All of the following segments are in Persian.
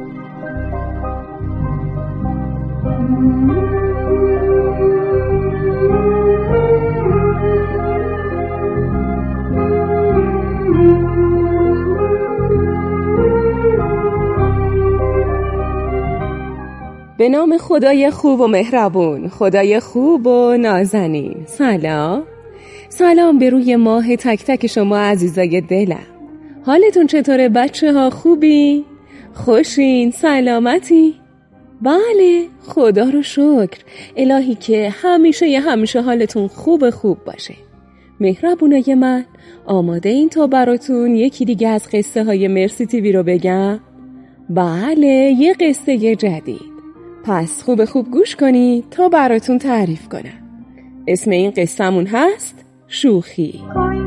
به نام خدای خوب و مهربون، خدای خوب و نازنین. سلام به روی ماه تک تک شما عزیزای دلم. حالتون چطوره بچه ها؟ خوبی؟ خوشین؟ سلامتی؟ بله، خدا رو شکر. الهی که همیشه حالتون خوب باشه. مهربونای من، آماده این تا براتون یکی دیگه از قصه های مرسی تیوی رو بگم؟ بله، یه قصه جدید. پس خوب گوش کنید تا براتون تعریف کنم. اسم این قصه‌مون هست شوخی.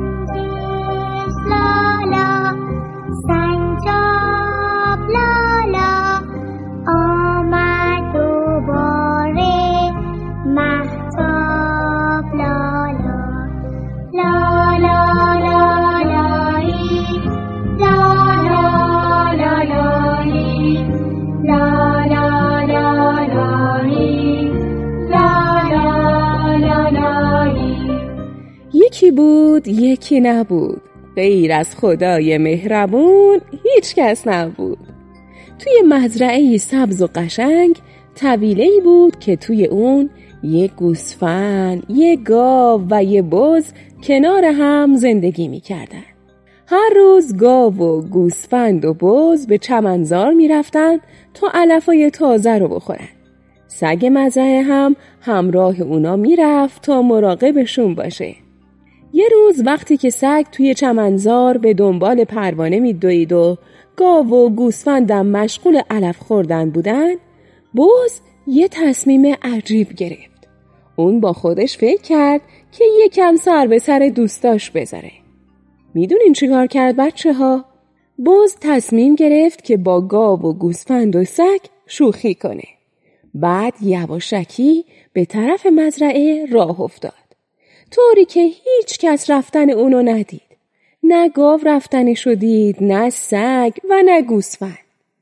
لالا سنجاب لالا آمد دوباره مهتاب لالا لالا لالایی لالا لالایی لالا یکی بود یکی نبود، غیر از خدای مهربون هیچ کس نبود. توی مزرعه سبز و قشنگ طویله‌ای بود که توی اون یه گوسفند، یه گاو و یه بز کنار هم زندگی می‌کردن. هر روز گاو و گوسفند و بز به چمنزار می‌رفتن تا علفای تازه رو بخورن. سگ مزرعه هم همراه اونا میرفت تا مراقبشون باشه. یه روز وقتی که سگ توی چمنزار به دنبال پروانه میدوید و گاو و گوسفندم مشغول علف خوردن بودن، بز یه تصمیم عجیب گرفت. اون با خودش فکر کرد که یکم سر به سر دوستاش بذاره. میدونین چیکار کرد بچه ها؟ بز تصمیم گرفت که با گاو و گوسفند و سگ شوخی کنه. بعد یواشکی به طرف مزرعه راه افتاد، طوری که هیچ کس رفتن اونو ندید. نه گاو رفتنشو دید، نه سگ و نه گوسفند.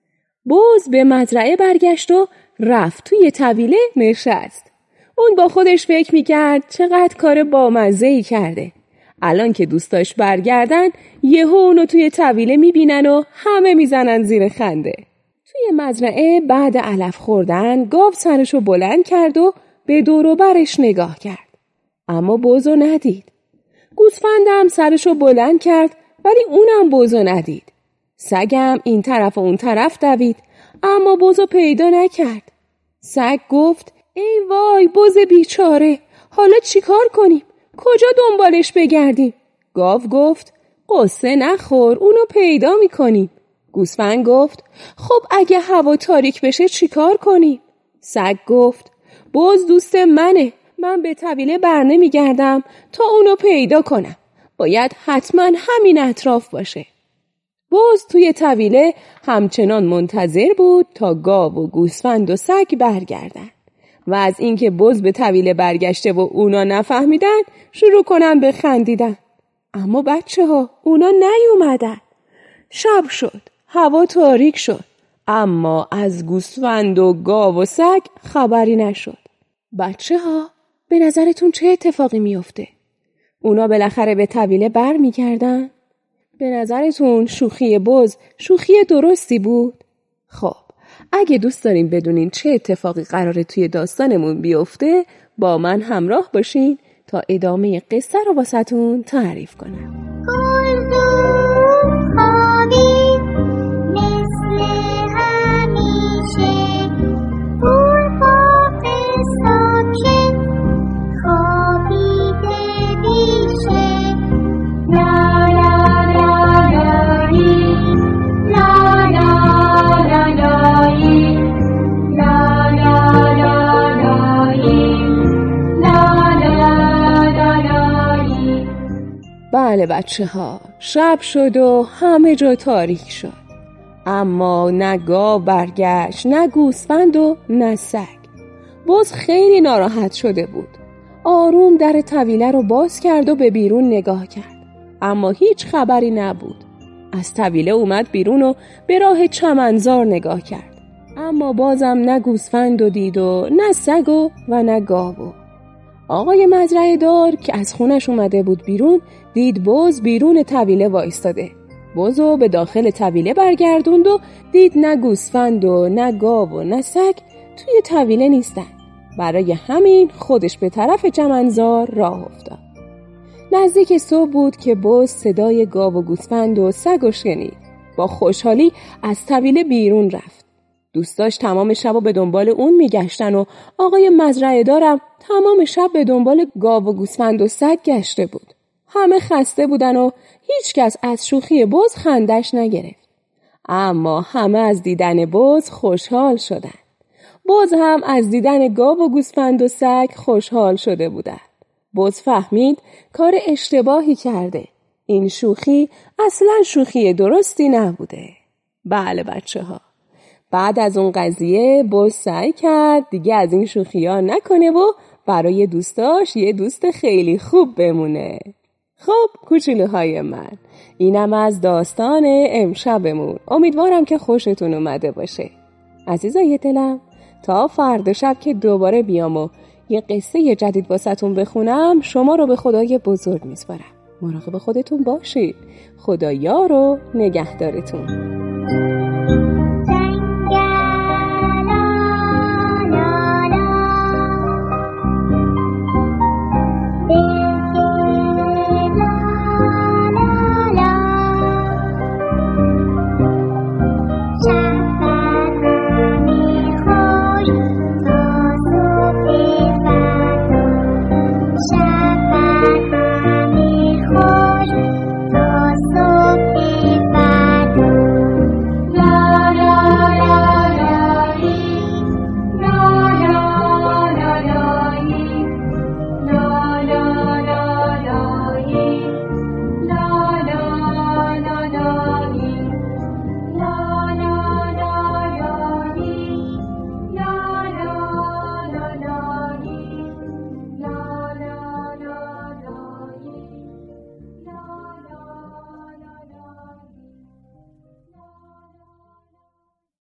بز به مزرعه برگشت و رفت توی طویله نشست. اون با خودش فکر میکرد چقدر کار بامزه‌ای کرده. الان که دوستاش برگردن یهو اونو توی طویله میبینن و همه میزنن زیر خنده. توی مزرعه بعد علف خوردن گاو سرشو بلند کرد و به دور و برش نگاه کرد، اما بزو ندید. گوسفندم سرشو بلند کرد ولی اونم بزو ندید. سگم این طرف و اون طرف دوید اما بزو پیدا نکرد. سگ گفت ای وای بز بیچاره، حالا چیکار کنیم؟ کجا دنبالش بگردیم؟ گاو گفت قصه نخور، اونو پیدا میکنیم. گوسفند گفت خب اگه هوا تاریک بشه چیکار کنیم؟ سگ گفت بز دوست منه، من به طویله بر نمیگردم تا اونو پیدا کنم. باید حتما همین اطراف باشه. بز توی طویله همچنان منتظر بود تا گاو و گوسفند و سگ برگردن و از اینکه بز به طویله برگشته و اونا نفهمیدن شروع کنن به خندیدن. اما بچه ها اونا نیومدن. شب شد، هوا تاریک شد، اما از گوسفند و گاو و سگ خبری نشد. بچه ها به نظرتون چه اتفاقی میفته؟ اونا بالاخره به طویله بر میگردن؟ به نظرتون شوخی بز شوخی درستی بود؟ خب اگه دوست دارین بدونین چه اتفاقی قراره توی داستانمون بیفته، با من همراه باشین تا ادامه قصه رو واسهتون تعریف کنم. بله بچه ها، شب شد و همه جا تاریک شد، اما نه گاو برگشت، نه گوسفند و نه سگ. بز خیلی ناراحت شده بود. آروم در طویله رو باز کرد و به بیرون نگاه کرد، اما هیچ خبری نبود. از طویله اومد بیرون و به راه چمنزار نگاه کرد. اما بازم نه گوسفند و دید و نه سگ و نه گاو. آقای مزرعه دار که از خونش اومده بود بیرون دید بز بیرون طویله وایستاده. بزو به داخل طویله برگردوند و دید نه گوسفند و نه گاو و نه سگ توی طویله نیستن. برای همین خودش به طرف چمنزار راه افتاد. نزدیک صبح بود که بز صدای گاو و گوسفند و سگ رو شنید. با خوشحالی از طویله بیرون رفت. دوست داشت تمام شب به دنبال اون میگشتن و آقای مزرعه دارم تمام شب به دنبال گاو و گوسفند و سگ گشته بود. همه خسته بودن و هیچ کس از شوخی بز خندش نگرفت. اما همه از دیدن بز خوشحال شدن. بز هم از دیدن گاو و گوسفند و سگ خوشحال شده بودن. بز فهمید کار اشتباهی کرده. این شوخی اصلا شوخی درستی نبوده. بله بچه‌ها، بعد از اون قضیه بز سعی کرد دیگه از این شوخی‌ها نکنه و برای دوستاش یه دوست خیلی خوب بمونه. خب کوچولوهای من، اینم از داستان امشبمون. امیدوارم که خوشتون اومده باشه. عزیزای دلم، تا فردا شب که دوباره بیام و یه قصه جدید واسهتون بخونم، شما رو به خدای بزرگ میسپارم. مراقب خودتون باشید. خدا یار و نگهدارتون.